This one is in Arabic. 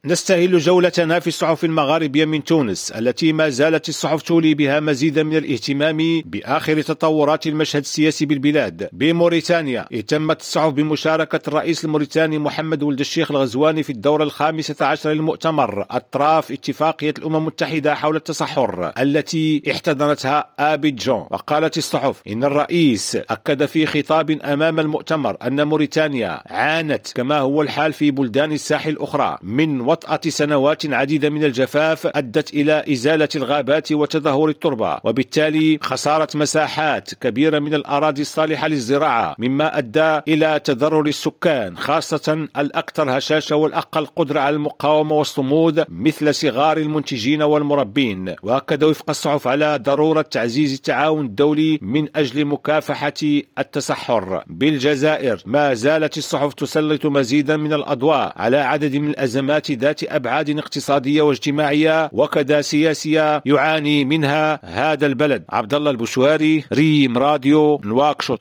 نستهل جولتنا في الصحف المغاربية من تونس، التي ما زالت الصحف تولي بها مزيدا من الاهتمام بآخر تطورات المشهد السياسي بالبلاد. بموريتانيا اهتمت الصحف بمشاركة الرئيس الموريتاني محمد ولد الشيخ الغزواني في الدورة 15 للمؤتمر أطراف اتفاقية الأمم المتحدة حول التصحر التي احتضنتها أبيجان. وقالت الصحف إن الرئيس أكد في خطاب أمام المؤتمر أن موريتانيا عانت كما هو الحال في بلدان الساحل الأخرى من وطأة سنوات عديدة من الجفاف أدت إلى إزالة الغابات وتدهور التربة، وبالتالي خسارة مساحات كبيرة من الأراضي الصالحة للزراعة، مما أدى إلى تضرر السكان خاصة الأكثر هشاشة والأقل قدرة على المقاومة والصمود مثل صغار المنتجين والمربين. وأكد وفق الصحف على ضرورة تعزيز التعاون الدولي من أجل مكافحة التصحر. بالجزائر ما زالت الصحف تسلط مزيدا من الأضواء على عدد من الأزمات ذات أبعاد اقتصادية واجتماعية وكذا سياسية يعاني منها هذا البلد. عبد الله البشواري، ريم راديو، نواكشوط.